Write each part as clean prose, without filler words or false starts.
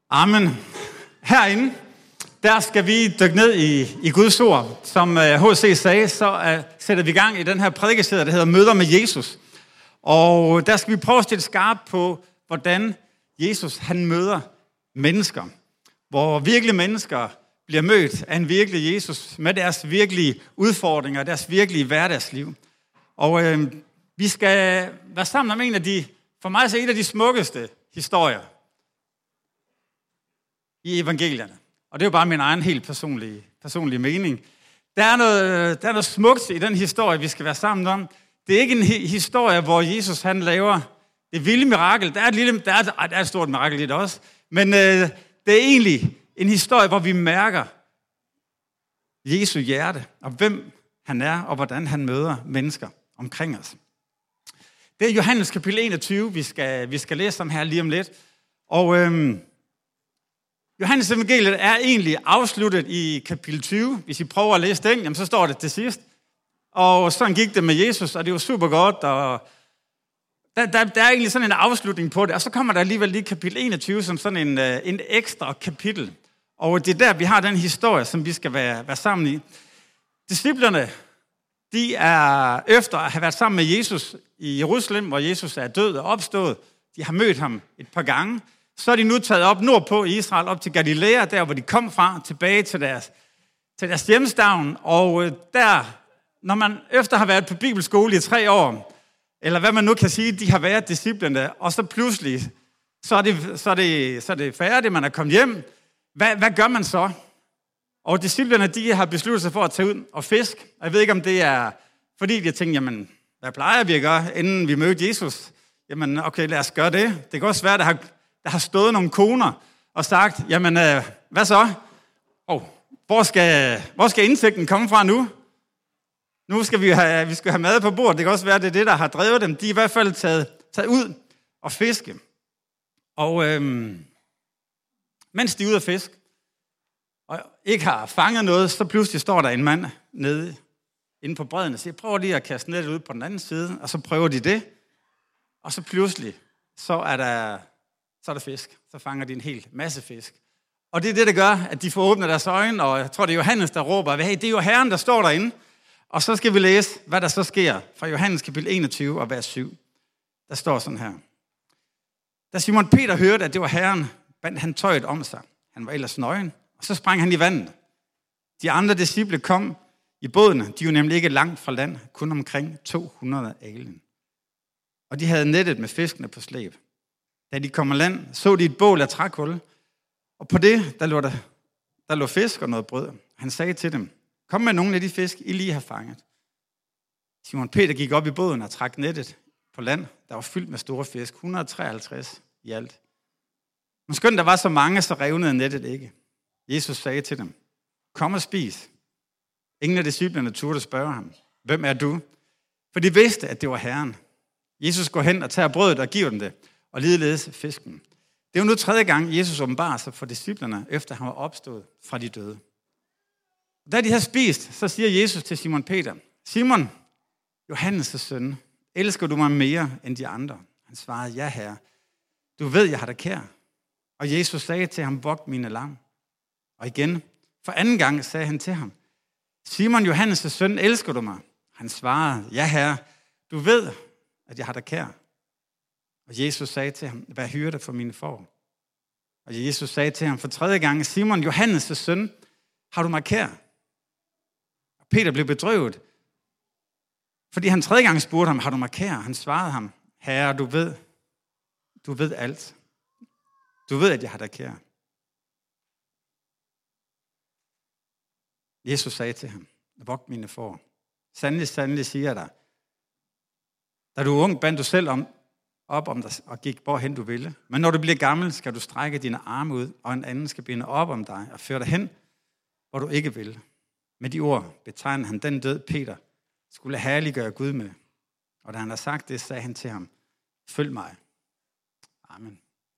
Amen. Herinde, der skal vi dykke ned i Guds ord. Som H.C. sagde, så sætter vi i gang i den her prædikeserie, der hedder Møder med Jesus. Og der skal vi prøve at stille skarpt på, hvordan Jesus han møder mennesker. Hvor virkelige mennesker bliver mødt af en virkelig Jesus med deres virkelige udfordringer, deres virkelige hverdagsliv. Og vi skal være sammen om en af de, for mig så en af de smukkeste historier i evangelierne. Og det er jo bare min egen helt personlige mening. Der er noget smukt i den historie, vi skal være sammen om. Det er ikke en historie, hvor Jesus han laver det vilde mirakel. Der er et stort mirakel i det også. Men det er egentlig en historie, hvor vi mærker Jesu hjerte, og hvem han er, og hvordan han møder mennesker omkring os. Det er Johannes kapitel 21, vi skal læse om her lige om lidt. Og Johannes evangeliet er egentlig afsluttet i kapitel 20. Hvis I prøver at læse den, jamen, så står det til sidst. Og sådan gik det med Jesus, og det var super godt. Og der er egentlig sådan en afslutning på det. Og så kommer der alligevel lige kapitel 21 som sådan en ekstra kapitel. Og det er der, vi har den historie, som vi skal være sammen i. Disciplerne, de er efter at have været sammen med Jesus i Jerusalem, hvor Jesus er død og opstået. De har mødt ham et par gange. Så er de nu taget op nordpå i Israel, op til Galilea, der hvor de kom fra, tilbage til deres hjemstavn. Og der, når man efter har været på bibelskole i 3 år, eller hvad man nu kan sige, de har været disciplene, og så pludselig, så er det færdigt, man er kommet hjem. Hvad gør man så? Og disciplene, de har besluttet sig for at tage ud og fiske. Og jeg ved ikke, om det er, fordi de tænker, jamen, hvad plejer vi at gøre, inden vi mødte Jesus? Jamen, okay, lad os gøre det. Det kan også være, der har stået nogle koner og sagt, jamen, hvad så? Hvor skal indtægten komme fra nu? Nu skal vi have mad på bordet. Det kan også være, det er det, der har drevet dem. De er i hvert fald taget ud og fiske. Og mens de er ude at fiske, og ikke har fanget noget, så pludselig står der en mand nede inde på bredden og siger, prøv lige at kaste nettet ud på den anden side, og så prøver de det. Og så pludselig, så er der fisk. Så fanger de en hel masse fisk. Og det er det, der gør, at de får åbnet deres øjne, og jeg tror, det er Johannes, der råber, hey, det er jo Herren, der står derinde. Og så skal vi læse, hvad der så sker fra Johannes kapitel 21 og vers 7. Der står sådan her. Da Simon Peter hørte, at det var Herren, bandt han tøjet om sig. Han var ellers nøgen, og så sprang han i vandet. De andre disciple kom i bådene. De var nemlig ikke langt fra land, kun omkring 200 alen. Og de havde nettet med fiskene på slæb. Da de kom af land, så de et bål af trækul, og på det, der lå fisk og noget brød. Han sagde til dem, kom med nogle af de fisk, I lige har fanget. Simon Peter gik op i båden og trak nettet på land, der var fyldt med store fisk, 153 i alt. Men skønt der var så mange, så revnede nettet ikke. Jesus sagde til dem, kom og spis. Ingen af disciplerne turde spørge ham, hvem er du? For de vidste, at det var Herren. Jesus går hen og tager brødet og giver dem det, og ligeledes fisken. Det er jo nu 3. gang, Jesus åbenbarer sig for disciplerne, efter han var opstået fra de døde. Da de har spist, så siger Jesus til Simon Peter, Simon, Johannes' søn, elsker du mig mere end de andre? Han svarede, ja herre, du ved, jeg har dig kær. Og Jesus sagde til ham, vogt mine lam. Og igen, for 2. gang sagde han til ham, Simon, Johannes' søn, elsker du mig? Han svarede, ja herre, du ved, at jeg har dig kær. Og Jesus sagde til ham, vær hyrde for mine får. Og Jesus sagde til ham for 3. gang, Simon, Johannes' søn, har du mig kær? Og Peter blev bedrøvet, fordi han 3. gang spurgte ham, har du mig kær? Han svarede ham, herre, du ved alt. Du ved, at jeg har dig kær. Jesus sagde til ham, vogt mine får. Sandelig, sandelig siger jeg dig, da du er ung, bandt du selv op om dig og gik hvorhen du ville. Men når du bliver gammel, skal du strække dine arme ud, og en anden skal binde op om dig og føre dig hen, hvor du ikke vil. Med de ord betegner han den død, Peter skulle herliggøre Gud med. Og da han har sagt det, sagde han til ham, følg mig. Amen.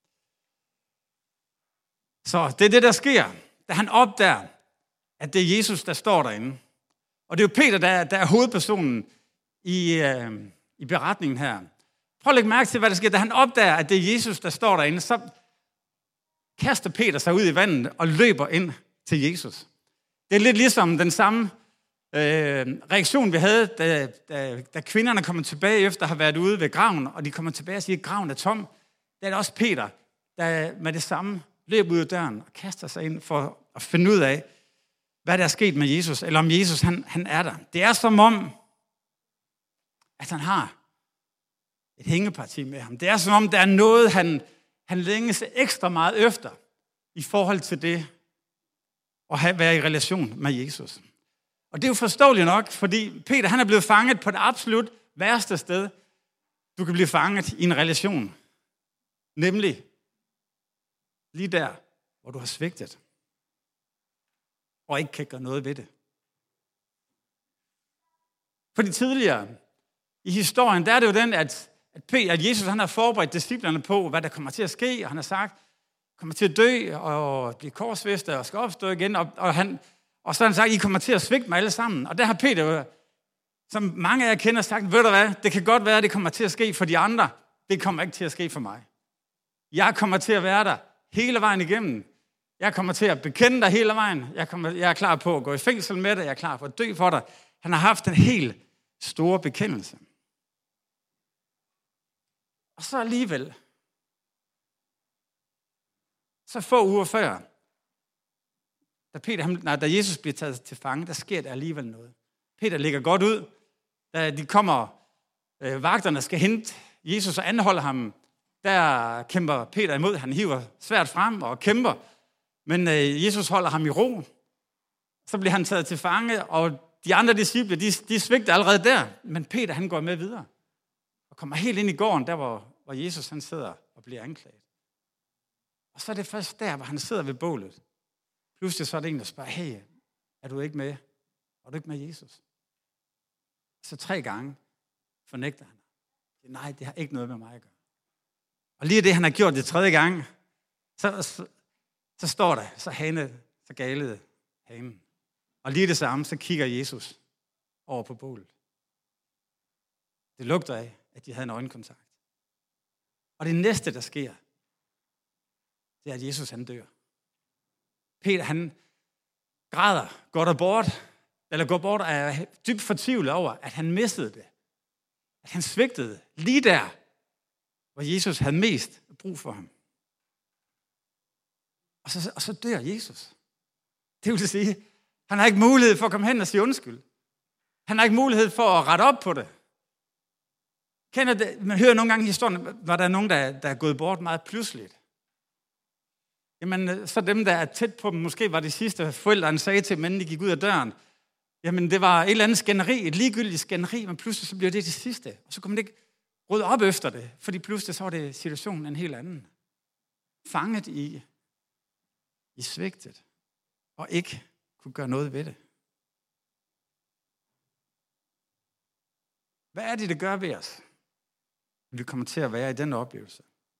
Så det er det, der sker, da han opdager, at det er Jesus, der står derinde. Og det er jo Peter, der er hovedpersonen i beretningen her. Prøv at lægge mærke til, hvad der sker. Da han opdager, at det er Jesus, der står derinde, så kaster Peter sig ud i vandet og løber ind til Jesus. Det er lidt ligesom den samme reaktion, vi havde, da kvinderne kommer tilbage efter at have været ude ved graven, og de kommer tilbage og siger, at graven er tom. Der er det også Peter, der med det samme løber ud af døren og kaster sig ind for at finde ud af, hvad der er sket med Jesus, eller om Jesus han er der. Det er som om, at han har et hængeparti med ham. Det er som om, der er noget, han længes ekstra meget efter i forhold til det at være i relation med Jesus. Og det er jo forståeligt nok, fordi Peter han er blevet fanget på det absolut værste sted, du kan blive fanget i en relation. Nemlig lige der, hvor du har svigtet og ikke kan gøre noget ved det. Fordi tidligere i historien, der er det jo den, at Jesus han har forberedt disciplerne på, hvad der kommer til at ske, og han har sagt, kommer til at dø og blive korsfæstet og skal opstå igen, og så har han sagt, I kommer til at svigte mig alle sammen. Og der har Peter, som mange af jer kender, sagt, ved du hvad, det kan godt være, at det kommer til at ske for de andre, det kommer ikke til at ske for mig. Jeg kommer til at være der hele vejen igennem. Jeg kommer til at bekende dig hele vejen. Jeg er klar på at gå i fængsel med dig. Jeg er klar på at dø for dig. Han har haft en helt stor bekendelse. Og så alligevel, så få uger før, da Jesus bliver taget til fange, der sker der alligevel noget. Peter ligger godt ud. Da de kommer, vagterne skal hente Jesus og anholde ham, der kæmper Peter imod. Han hiver svært frem og kæmper. Men Jesus holder ham i ro. Så bliver han taget til fange, og de andre disciple, de svigter allerede der. Men Peter, han går med videre. Og kommer helt ind i gården, der hvor Jesus han sidder og bliver anklaget. Og så er det først der, hvor han sidder ved bålet. Pludselig så er det en, der spørger, hey, er du ikke med? Er du ikke med Jesus? Så 3 gange fornægter han. Nej, det har ikke noget med mig at gøre. Og lige det, han har gjort det 3. gang, så står der, så galede hanen. Og lige det samme, så kigger Jesus over på bålet. Det lugter af, at de havde en øjenkontakt. Og det næste, der sker, det er, at Jesus han dør. Peter, han græder, går bort og er dybt fortvivlet over, at han mistede det. At han svigtede lige der, hvor Jesus havde mest brug for ham. Og så dør Jesus. Det vil sige, han har ikke mulighed for at komme hen og sige undskyld. Han har ikke mulighed for at rette op på det. Man hører nogle gange i historien, hvor der er nogen, der er gået bort meget pludseligt. Jamen, så dem, der er tæt på dem, måske var det sidste, forældrene sagde til dem, inden de gik ud af døren. Jamen, det var et eller andet skænderi, et ligegyldigt skænderi, men pludselig så blev det sidste. Og så kunne man ikke rydde op efter det, fordi pludselig så var det situationen en helt anden. Fanget i svigtet, og ikke kunne gøre noget ved det. Hvad er det gør ved os, vi kommer til at være i den oplevelse?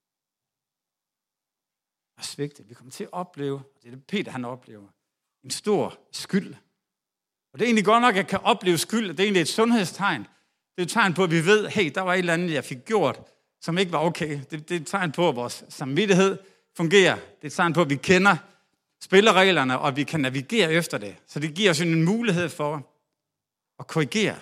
Og svigte. Vi kommer til at opleve, og det er det Peter han oplever, en stor skyld. Og det er egentlig godt nok, at jeg kan opleve skyld, det er egentlig et sundhedstegn. Det er et tegn på, at vi ved, hey, der var et eller andet, jeg fik gjort, som ikke var okay. Det er et tegn på, at vores samvittighed fungerer. Det er et tegn på, at vi kender spillereglerne, og vi kan navigere efter det. Så det giver os en mulighed for at korrigere.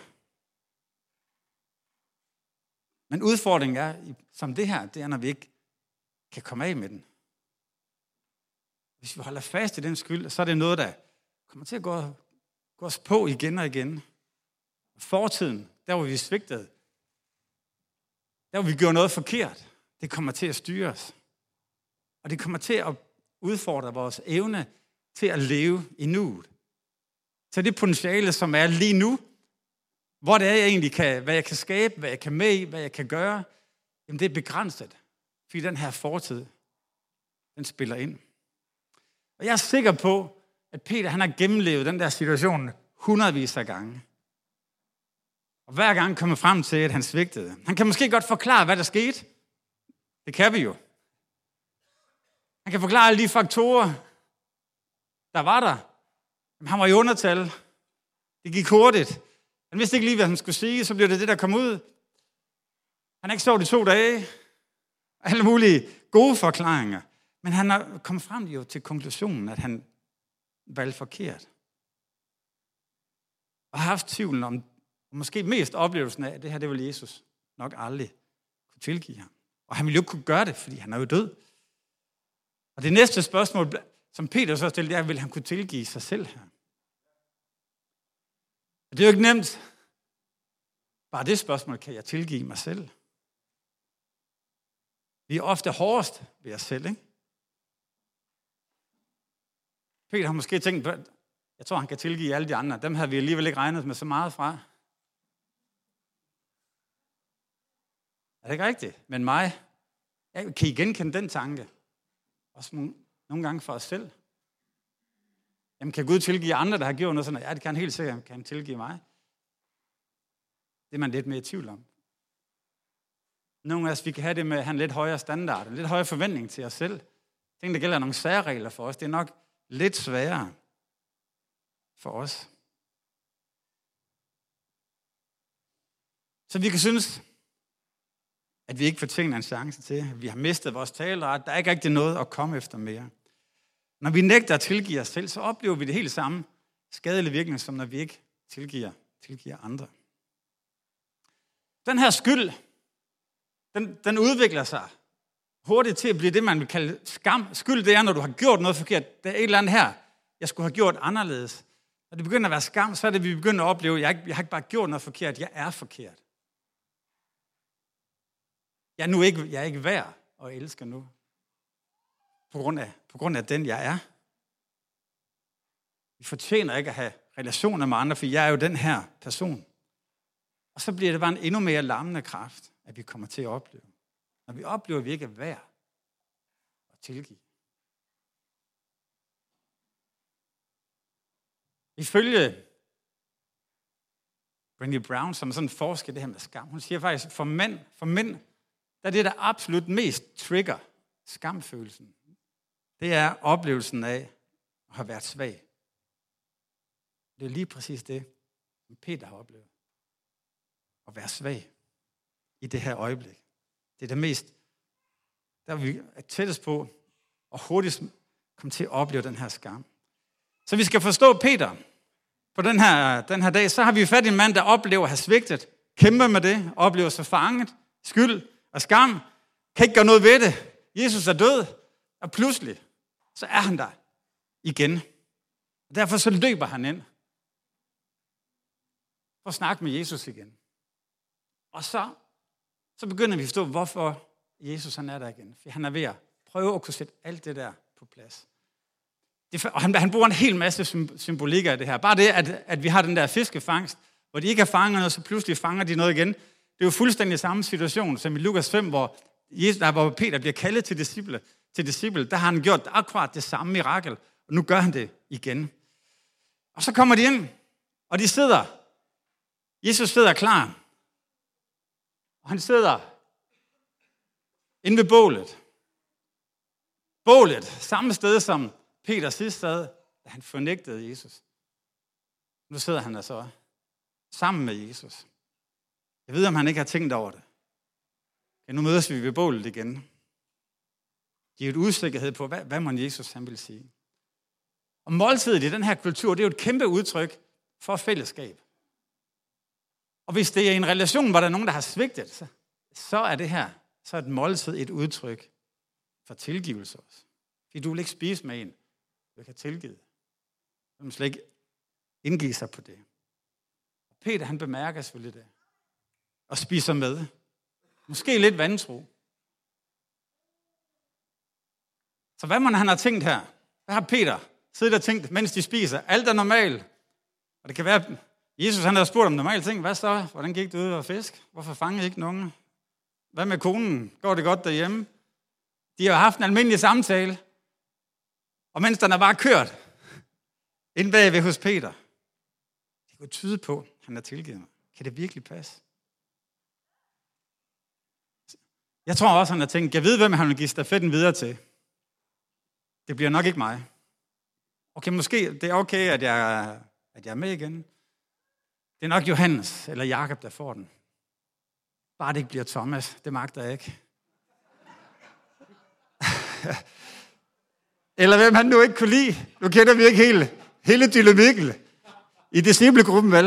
Men udfordringen er, som det her, det er, når vi ikke kan komme af med den. Hvis vi holder fast i den skyld, så er det noget, der kommer til at gå os på igen og igen. Fortiden, der hvor vi svigtede, der hvor vi gjorde noget forkert, det kommer til at styre os. Og det kommer til at udfordre vores evne til at leve i nuet. Så det potentiale, som er lige nu, hvor det er, jeg egentlig kan, hvad jeg kan skabe, hvad jeg kan med i, hvad jeg kan gøre, jamen det er begrænset. Fordi den her fortid, den spiller ind. Og jeg er sikker på, at Peter han har gennemlevet den der situation hundredvis af gange. Og hver gang kommer frem til, at han svigtede. Han kan måske godt forklare, hvad der skete. Det kan vi jo. Han kan forklare alle de faktorer, der var der. Jamen, han var i undertal. Det gik hurtigt. Han vidste ikke lige, hvad han skulle sige, så blev det det, der kom ud. Han har ikke sovet i 2 dage. Alle mulige gode forklaringer. Men han er kommet frem jo til konklusionen, at han valgte forkert. Og har haft tvivlen om, måske mest oplevelsen af, at det her, det vil Jesus nok aldrig kunne tilgive ham. Og han ville jo ikke kunne gøre det, fordi han er jo død. Og det næste spørgsmål, som Peter så stillede, er, vil han kunne tilgive sig selv her? Og det er jo ikke nemt. Bare det spørgsmål, kan jeg tilgive mig selv? Vi er ofte hårdest ved os selv, ikke? Peter har måske tænkt, jeg tror, han kan tilgive alle de andre. Dem havde vi alligevel ikke regnet med så meget fra. Er det ikke rigtigt? Men mig, kan I genkende den tanke? Også nogle gange for os selv. Jamen, kan Gud tilgive andre, der har gjort noget sådan? Ja, det kan han helt sikkert. Kan han tilgive mig? Det er man lidt mere i tvivl om. Nogle af os, vi kan have det med at have en lidt højere standard, en lidt højere forventning til os selv. Ting, der gælder nogle særregler for os, det er nok lidt sværere for os. Så vi kan synes, at vi ikke fortjener en chance til. Vi har mistet vores taleret. Der er ikke rigtig noget at komme efter mere. Når vi nægter at tilgive os selv, så oplever vi det helt samme skadelige virkning, som når vi ikke tilgiver andre. Den her skyld, den udvikler sig hurtigt til at blive det, man vil kalde skam. Skyld, det er, når du har gjort noget forkert. Der er et eller andet her, jeg skulle have gjort anderledes. Når det begynder at være skam, så er det, vi begynder at opleve, jeg har ikke bare gjort noget forkert, jeg er forkert. Jeg er ikke værd at elske nu. På grund af den, jeg er. Vi fortjener ikke at have relationer med andre, for jeg er jo den her person. Og så bliver det bare en endnu mere lammende kraft, at vi kommer til at opleve. Når vi oplever, at vi ikke er værd at tilgive. Ifølge Brené Brown, som sådan forsker det her med skam, hun siger faktisk, for mænd, der er det, der absolut mest trigger skamfølelsen. Det er oplevelsen af at have været svag. Det er lige præcis det, som Peter har oplevet. At være svag i det her øjeblik. Det er det mest, der vi er tættest på, og hurtigst komme til at opleve den her skam. Så vi skal forstå Peter. På den her dag, så har vi fat i en mand, der oplever at have svigtet, kæmper med det, oplever sig fanget, skyld og skam, kan ikke gøre noget ved det. Jesus er død, og pludselig, så er han der igen. Og derfor så løber han ind for at snakke med Jesus igen. Og så begynder vi at forstå, hvorfor Jesus han er der igen. For han er ved at prøve at kunne sætte alt det der på plads. Og han bruger en hel masse symbolikker af det her. Bare det, at vi har den der fiskefangst, hvor de ikke har fanget noget, så pludselig fanger de noget igen. Det er jo fuldstændig samme situation, som i Lukas 5, hvor Peter bliver kaldet til disciple. Der har han gjort akkurat det samme mirakel, og nu gør han det igen. Og så kommer de ind, og de sidder. Jesus sidder klar. Og han sidder inde ved bålet. Bålet, samme sted som Peter sidst sad, da han fornægtede Jesus. Nu sidder han der så sammen med Jesus. Jeg ved, om han ikke har tænkt over det. Ja, nu mødes vi ved bålet igen. Det er et usikkerhed på, hvad må Jesus han vil sige. Og måltidet i den her kultur, det er jo et kæmpe udtryk for fællesskab. Og hvis det er en relation, hvor der er nogen, der har svigtet, så er det her, så er et måltid et udtryk for tilgivelse også. Fordi du vil ikke spise med en, du kan tilgive. Du vil slet ikke indgive sig på det. Og Peter, han bemærker selvfølgelig det. Og spiser med. Måske lidt vantro. Så hvad må han have tænkt her? Hvad har Peter siddet og tænkt, mens de spiser? Alt er normalt. Og det kan være, Jesus han har spurgt om normale ting. Hvad så? Hvordan gik det ud og fisk? Hvorfor fangede I ikke nogen? Hvad med konen? Går det godt derhjemme? De har haft en almindelig samtale. Og mens den er bare kørt inde bagved hos Peter. Det kunne tyde på, at han er tilgivet mig. Kan det virkelig passe? Jeg tror også, han har tænkt, jeg ved, hvem han vil give stafetten videre til. Det bliver nok ikke mig. Okay, måske det er okay, at jeg er med igen. Det er nok Johannes eller Jakob, der får den. Bare det ikke bliver Thomas. Det magter jeg ikke. Eller hvem han nu ikke kunne lide. Nu kender vi ikke hele dynamikken i disciplegruppen, vel?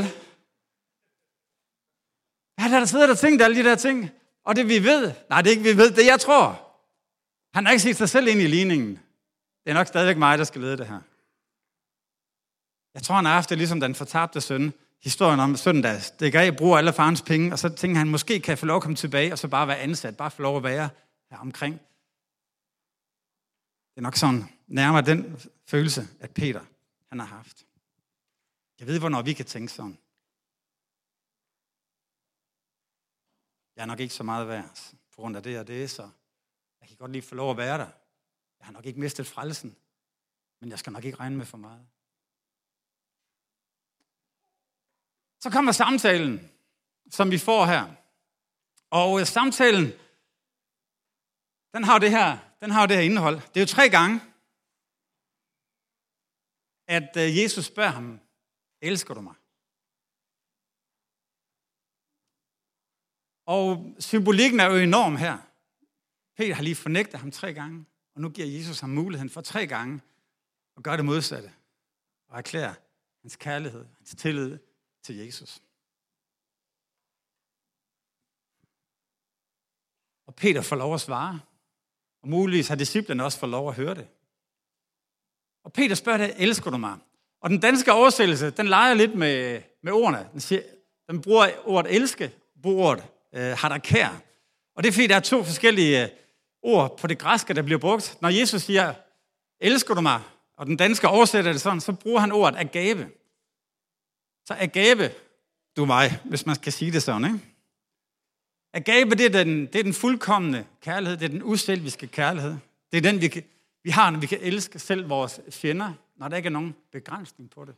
Ja, der sidder der tænkt alle de der ting. Og det vi ved, nej, det er ikke vi ved, det jeg tror. Han har ikke set sig selv ind i ligningen. Det er nok stadigvæk mig, der skal lede det her. Jeg tror, han har haft det ligesom den fortabte søn. Historien om sønnen, der stikker af, bruger alle farens penge, og så tænker han, måske kan jeg få lov at komme tilbage, og så bare være ansat, bare få lov at være her omkring. Det er nok sådan nærmere den følelse, at Peter han har haft. Jeg ved, hvornår vi kan tænke sådan. Jeg er nok ikke så meget værd på grund af det og det, så jeg kan godt lige få lov at være der. Jeg har nok ikke mistet frelsen, men jeg skal nok ikke regne med for meget. Så kommer samtalen, som vi får her. Og samtalen, den har jo det her indhold. Det er jo 3 gange, at Jesus spørger ham, elsker du mig? Og symbolikken er jo enorm her. Peter har lige fornægtet ham 3 gange, og nu giver Jesus ham muligheden for 3 gange at gøre det modsatte. Og erklære hans kærlighed, hans tillid til Jesus. Og Peter får lov at svare. Og muligvis har disciplene også fået lov at høre det. Og Peter spørger det, elsker du mig? Og den danske oversættelse, den leger lidt med ordene. Den bruger ordet elske, bruger ordet hadakær. Og det er fordi, der er 2 forskellige ord på det græske, der bliver brugt. Når Jesus siger, elsker du mig? Og den danske oversætter det sådan, så bruger han ordet agape. Så agape du mig, hvis man skal sige det sådan, ikke? Agape, det er den fuldkomne kærlighed, det er den uselviske kærlighed. Det er den, vi har, når vi kan elske selv vores fjender, når der ikke er nogen begrænsning på det.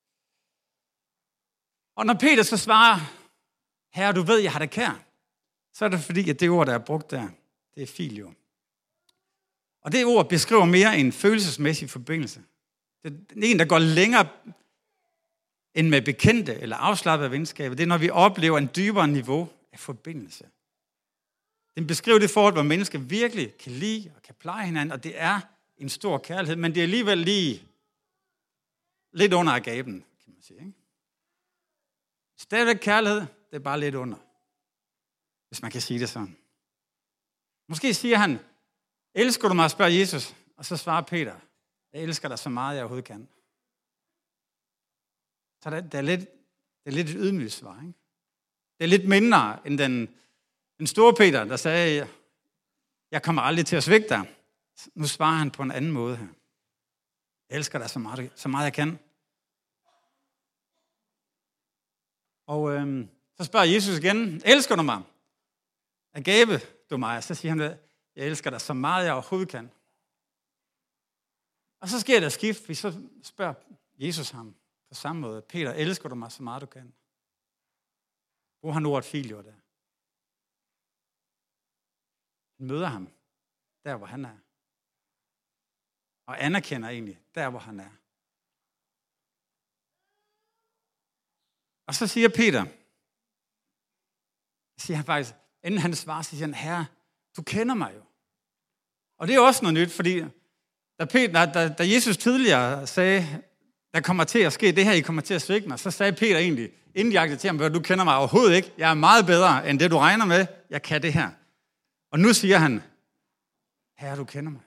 Og når Peter så svarer, Herre, du ved, jeg har dig kær, så er det fordi, at det ord, der er brugt der, det er filio. Og det ord beskriver mere en følelsesmæssig forbindelse. Det er en, der går længere end med bekendte eller afslappede venskaber. Det er, når vi oplever en dybere niveau af forbindelse. Den beskriver det forhold, hvor mennesker virkelig kan lide og kan pleje hinanden, og det er en stor kærlighed, men det er alligevel lige lidt under agapen, kan man sige. Ikke? Stadigvæk kærlighed, det er bare lidt under, hvis man kan sige det sådan. Måske siger han, elsker du mig, spørger Jesus, og så svarer Peter, jeg elsker dig så meget, jeg overhovedet kan. Så det er lidt et ydmygt svar, ikke? Det er lidt mindre end den store Peter, der sagde, jeg kommer aldrig til at svigte dig. Nu svarer han på en anden måde her. Jeg elsker dig så meget jeg kan. Og så spørger Jesus igen, elsker du mig? Agape du mig? Så siger han, jeg elsker dig så meget jeg overhovedet kan. Og så sker der skift, vi så spørger Jesus ham på samme måde. Peter, elsker du mig så meget du kan? Bruger han ordet filio der? Han møder ham der, hvor han er. Og anerkender egentlig der, hvor han er. Og så siger Peter, siger han faktisk, inden han svarer, så siger han, Herre, du kender mig jo. Og det er også noget nyt, fordi da Jesus tidligere sagde, der kommer til at ske det her, I kommer til at svigte mig, så sagde Peter egentlig indirekte til ham, du kender mig overhovedet ikke. Jeg er meget bedre end det, du regner med. Jeg kan det her. Og nu siger han, Herre, du kender mig.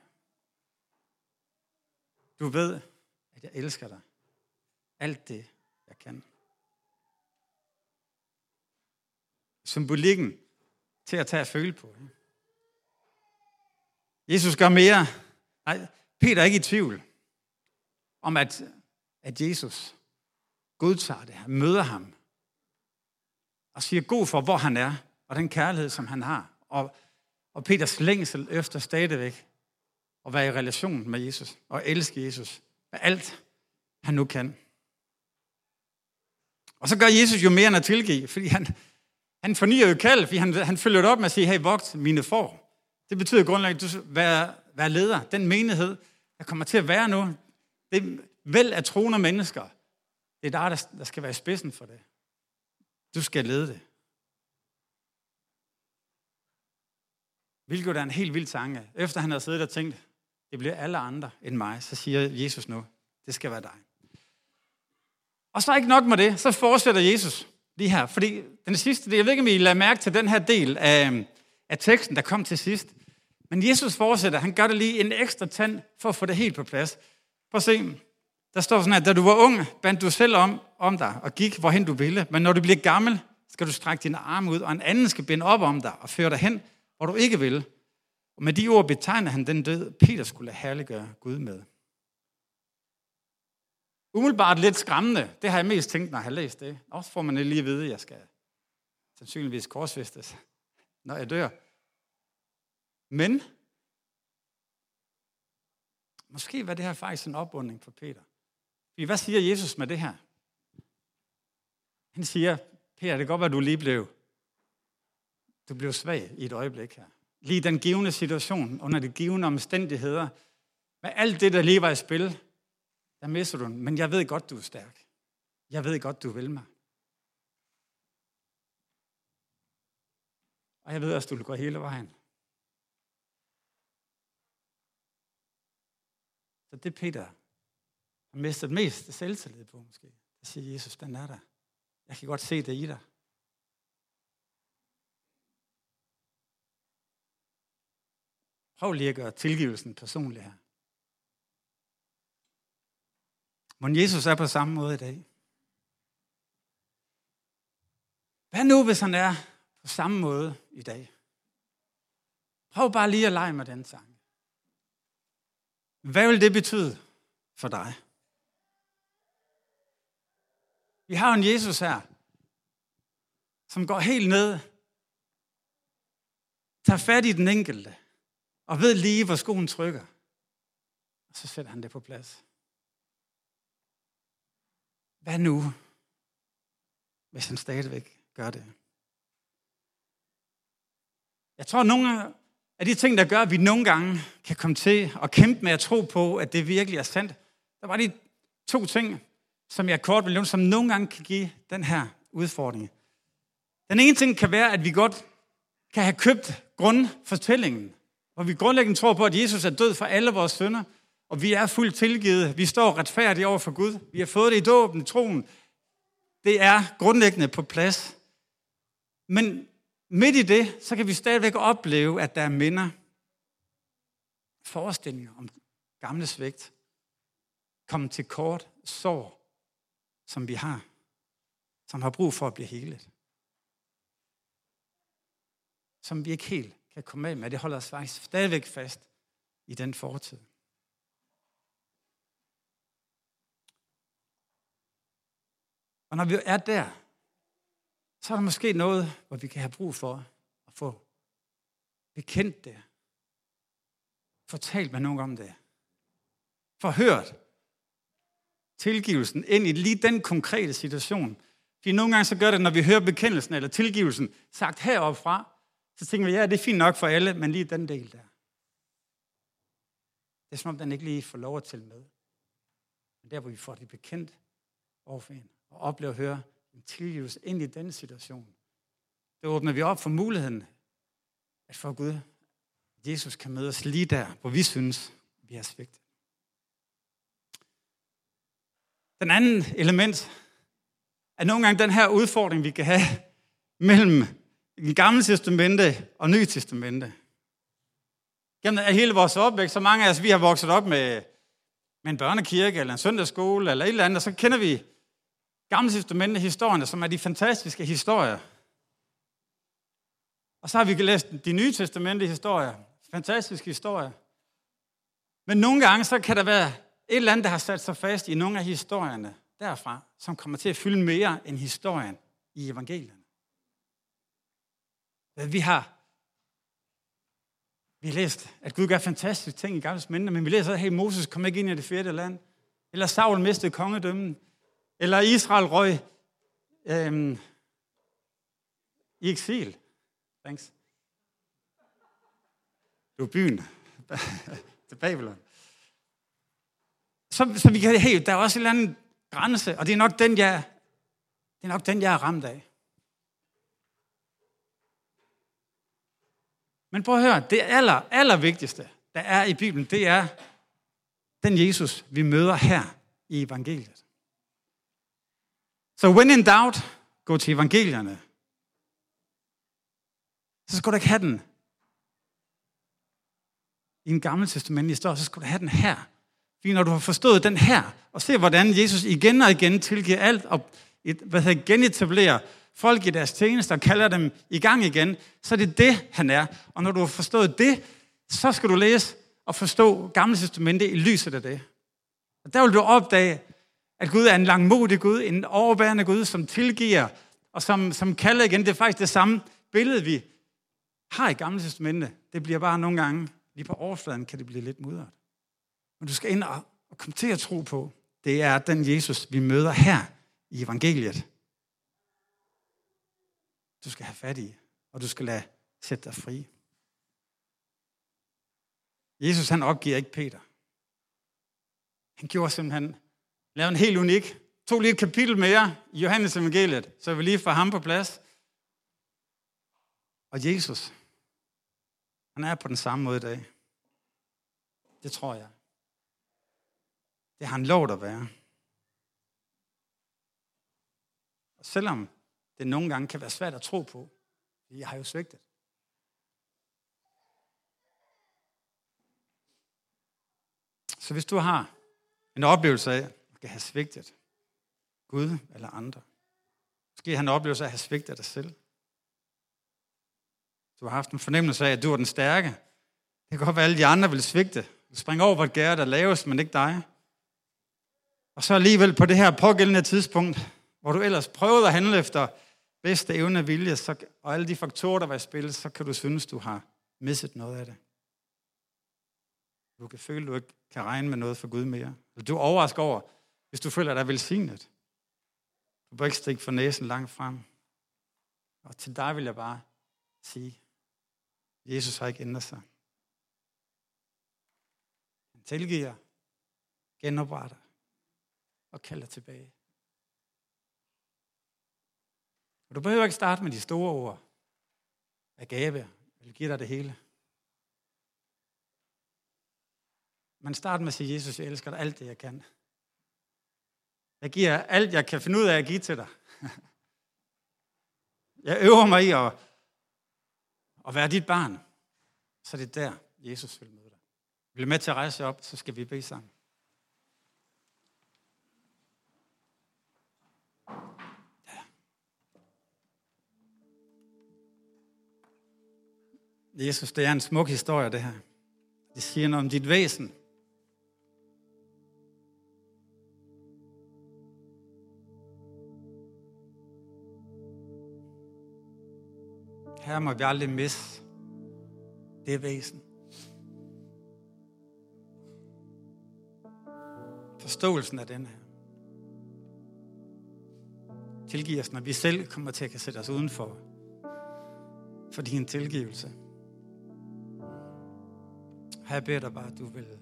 Du ved, at jeg elsker dig. Alt det, jeg kan. Symbolikken til at tage at føle på. Jesus gør mere. Nej, Peter er ikke i tvivl om, at Jesus godtager det. Han møder ham og siger god for, hvor han er, og den kærlighed, som han har. Og Peters længsel efter stadigvæk at være i relation med Jesus og elske Jesus med alt, han nu kan. Og så gør Jesus jo mere end at tilgive, fordi han fornyer jo kald, fordi han følger det op med at sige, hey, vogt mine får. Det betyder grundlæggende, at du skal være leder. Den menighed, der kommer til at være nu, det er vel af troende mennesker. Det er der skal være i spidsen for det. Du skal lede det. Hvilket er en helt vild tanke. Efter han havde siddet og tænkt, det bliver alle andre end mig, så siger Jesus nu, det skal være dig. Og så ikke nok med det, så fortsætter Jesus lige her, fordi den sidste del, jeg ved ikke, om I lader mærke til den her del af teksten, der kom til sidst, men Jesus fortsætter, han gør det lige en ekstra tand for at få det helt på plads. Prøv at se, der står sådan her, da du var ung, bandt du selv om dig og gik, hvorhen du ville, men når du bliver gammel, skal du strække dine arme ud, og en anden skal binde op om dig og føre dig hen, hvor du ikke vil. Og med de ord betegner han den død, Peter skulle herliggøre Gud med. Umiddelbart lidt skræmmende, det har jeg mest tænkt, når jeg har læst det. Også får man lige at vide, at jeg skal sandsynligvis korsfæstes, når jeg dør. Men måske var det her faktisk en opundring for Peter. Fordi hvad siger Jesus med det her? Han siger, Peter, det kan godt være, du lige blev svag i et øjeblik her. Lige i den givende situation, under de givende omstændigheder, med alt det, der lige var i spil, der mister du den. Men jeg ved godt, du er stærk. Jeg ved godt, du vil mig. Og jeg ved også, du vil gå hele vejen. Så det Peter har mistet mest selvtillid på måske. Der siger Jesus, den er der. Jeg kan godt se det i dig. Prøv lige at gøre tilgivelsen personlig her. Men Jesus er på samme måde i dag. Hvad nu, hvis han er på samme måde i dag? Prøv bare lige at lege med den tanke. Hvad vil det betyde for dig? Vi har en Jesus her, som går helt ned, tager fat i den enkelte, og ved lige, hvor skoen trykker. Og så sætter han det på plads. Hvad nu, hvis han stadigvæk gør det? Jeg tror, nogle af de ting, der gør, at vi nogle gange kan komme til at kæmpe med at tro på, at det virkelig er sandt. Der var de 2 ting, som jeg kort vil nævne, som nogle gange kan give den her udfordring. Den ene ting kan være, at vi godt kan have købt grundfortællingen, hvor vi grundlæggende tror på, at Jesus er død for alle vores synder, og vi er fuldt tilgivet. Vi står retfærdige over for Gud. Vi har fået det i dåben, troen. Det er grundlæggende på plads. Men midt i det, så kan vi stadigvæk opleve, at der er minder, forestillinger om gamle svigt, komme til kort, sår, som vi har, som har brug for at blive helet. Som vi ikke helt kan komme af med. Det holder os faktisk stadigvæk fast i den fortid. Og når vi er der, så er der måske noget, hvor vi kan have brug for at få bekendt det. Fortalt med nogen om det. Forhørt tilgivelsen ind i lige den konkrete situation. Fordi nogle gange så gør det, når vi hører bekendelsen eller tilgivelsen sagt heroppe fra, så tænker vi, ja, det er fint nok for alle, men lige den del der. Det er som om, den ikke lige får lov at tælle med. Men der, hvor vi får det bekendt overfor en, og oplever at høre en tilgivelse ind i den situation, der åbner vi op for muligheden, at for Gud, Jesus kan møde os lige der, hvor vi synes, vi har svigtet. Den anden element er nogle gange den her udfordring, vi kan have mellem det gamle testamente og nye testamente. Gennem hele vores opvækst, så mange af os, vi har vokset op med en børnekirke, eller en søndagsskole, eller et eller andet, og så kender vi gamle testamente historierne, som er de fantastiske historier. Og så har vi læst de nye testamente historier, fantastiske historier. Men nogle gange, så kan der være et eller andet, der har sat sig fast i nogle af historierne derfra, som kommer til at fylde mere end historien i evangelierne. Vi har læst, at Gud gør fantastiske ting i gamle testamente, men vi læser, at hey, Moses kom ikke ind i det 4. land, eller Saul mistede kongedømmen, eller Israel røg i eksil. Thanks. Det var byen til Babylon. Så vi kan, hey, der er også en eller anden grænse, og det er nok den, jeg er ramt af. Men prøv at høre, det aller vigtigste, der er i Bibelen, det er den Jesus, vi møder her i evangeliet. Så when in doubt, gå til evangelierne. Så skal du ikke have den i en gammel testament historie, så skal du have den her. Fordi når du har forstået den her, og se hvordan Jesus igen og igen tilgiver alt, og genetablerer folk i deres tjeneste og kalder dem i gang igen, så er det det, han er. Og når du har forstået det, så skal du læse og forstå Gamle Testamentet i lyset af det. Og der vil du opdage, at Gud er en langmodig Gud, en overbærende Gud, som tilgiver, og som kalder igen. Det er faktisk det samme billede, vi har i Gamle Testamentet. Det bliver bare nogle gange, lige på overfladen, kan det blive lidt mudret. Men du skal ind og komme til at tro på, det er den Jesus, vi møder her i evangeliet. Du skal have fat i, og du skal lade sætte dig fri. Jesus, han opgiver ikke Peter. Han gjorde simpelthen, lavede en helt unik, tog lige et kapitel mere i Johannes evangeliet, så vi lige får ham på plads. Og Jesus, han er på den samme måde i dag. Det tror jeg. Det har han lovet at være. Og selvom det nogle gange kan være svært at tro på, fordi jeg har jo svigtet. Så hvis du har en oplevelse af at have svigtet Gud eller andre, måske har en oplevelse af at have svigtet dig selv. Du har haft en fornemmelse af, at du er den stærke. Det kan godt være, at alle de andre vil svigte. Du springer over på et gærde, der laves, men ikke dig. Og så alligevel på det her pågældende tidspunkt, hvor du ellers prøvede at handle efter bedste evne og vilje, og alle de faktorer, der var i spil, så kan du synes, du har misset noget af det. Du kan føle, at du ikke kan regne med noget for Gud mere. Eller du er overrasket over, hvis du føler dig velsignet. Du bør ikke stikke for næsen langt frem. Og til dig vil jeg bare sige, Jesus har ikke ændret sig. Han tilgiver, genopretter og kalder tilbage. Og du behøver ikke starte med de store ord af gave. Jeg vil give dig det hele. Men start med at sige, Jesus, jeg elsker dig alt det, jeg kan. Jeg giver alt, jeg kan finde ud af at give til dig. Jeg øver mig i at være dit barn. Så det er der, Jesus vil møde dig. Vil du med til at rejse op, så skal vi bede sammen. Ja. Jesus, det er en smuk historie, det her. Det siger noget om dit væsen. Her må vi aldrig misse det væsen. Forståelsen af den her. Tilgiv os, når vi selv kommer til at kan sætte os udenfor for din tilgivelse. Her beder dig bare, at du vil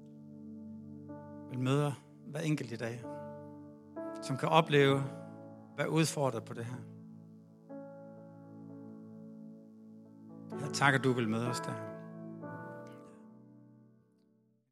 møde hver enkelt i dag, som kan opleve, være udfordret på det her. Jeg takker, at du vil møde os der.